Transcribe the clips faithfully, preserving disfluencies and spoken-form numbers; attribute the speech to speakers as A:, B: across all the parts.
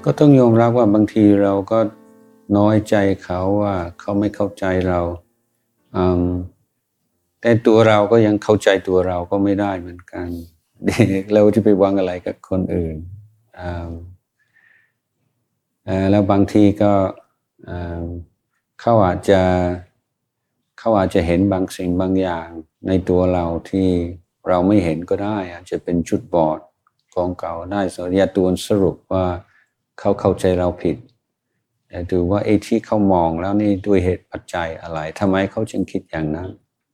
A: ก็ต้องยอมรับว่าบางทีเราก็น้อยใจเขาว่าเขาไม่เข้าใจเราแต่ตัวเราก็ยังเข้าใจตัวเราก็ไม่ได้เหมือนกันเราจะไปหวังอะไรกับคนอื่นแล้วบางทีก็เขาอาจจะเขาอาจจะเห็นบางสิ่งบางอย่างในตัวเราที่เราไม่เห็นก็ได้อาจจะเป็นจุดบอดของเขาได้สรุปตัวสรุปว่าเขาเข้าใจเราผิดแต่ดูว่าไอ้ที่เขามองแล้วนี่ด้วยเหตุปัจจัยอะไรทำไมเขาจึงคิดอย่างนั้น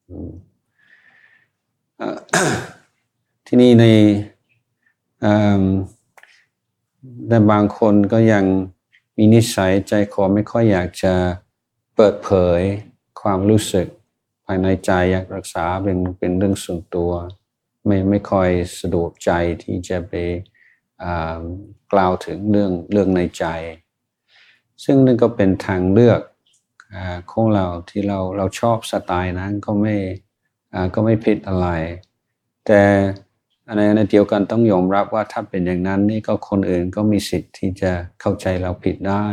A: ที่นี่ในแต่บางคนก็ยังมีนิสัยใจคอไม่ค่อยอยากจะเปิดเผยความรู้สึกภายในใจอยากรักษาเป็นเป็นเรื่องส่วนตัวไม่ไม่ค่อยสะดวกใจที่จะไปกล่าวถึงเรื่องเรื่องในใจซึ่งนั่นก็เป็นทางเลือกของเราที่เราเราชอบสไตล์นั้นก็ไม่ก็ไม่ผิดอะไรแต่ในในเดียวกันต้องยอมรับว่าถ้าเป็นอย่างนั้นนี่ก็คนอื่นก็มีสิทธิ์ที่จะเข้าใจเราผิดได้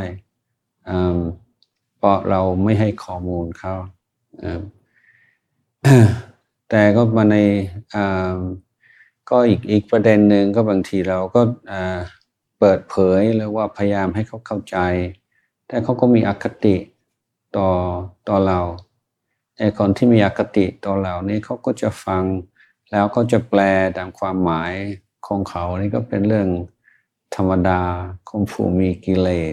A: เพราะเราไม่ให้ข้อมูลเขาแต่ก็มาในก็อีกอีกประเด็นหนึ่งก็บางทีเราก็เปิดเผยหรือว่าพยายามให้เขาเข้าใจแต่เขาก็มีอคติต่อต่อเราไอ้คนที่มีอคติต่อเรานี่เขาก็จะฟังแล้วเขาจะแปลตามความหมายของเขานี่ก็เป็นเรื่องธรรมดาของผู้มีกิเลส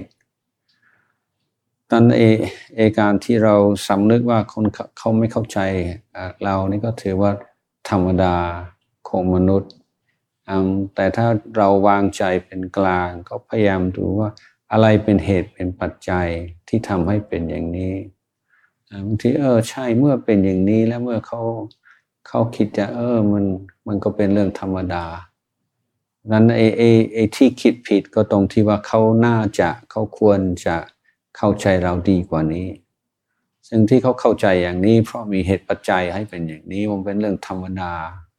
A: นั้นเอเอการที่เราสำนึกว่าคนเขาไม่เข้าใจเรานี่ก็ถือว่าธรรมดาของมนุษย์แต่ถ้าเราวางใจเป็นกลางก็พยายามดูว่าอะไรเป็นเหตุเป็นปัจจัยที่ทำให้เป็นอย่างนี้บางทีเออใช่เมื่อเป็นอย่างนี้แล้วเมื่อเขาเขาคิดจะเออมันมันก็เป็นเรื่องธรรมดานั้นไอ้ไอ้ไอ้ที่คิดผิดก็ตรงที่ว่าเขาน่าจะเขาควรจะเข้าใจเราดีกว่านี้ซึ่งที่เขาเข้าใจอย่างนี้เพราะมีเหตุปัจจัยให้เป็นอย่างนี้มันเป็นเรื่องธรรมดา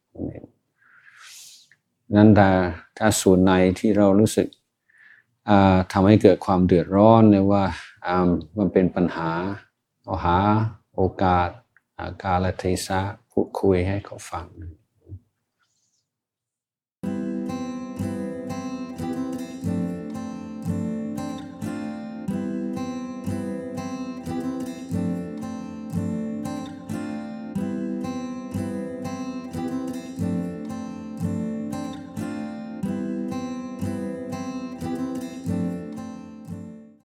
A: นั้นถ้าถ้าส่วนไหนที่เรารู้สึกทำให้เกิดความเดือดร้อนหรือว่ามันเป็นปัญหาเอาหาโอกาสกาลเทศะพูดคุยให้เขาฟัง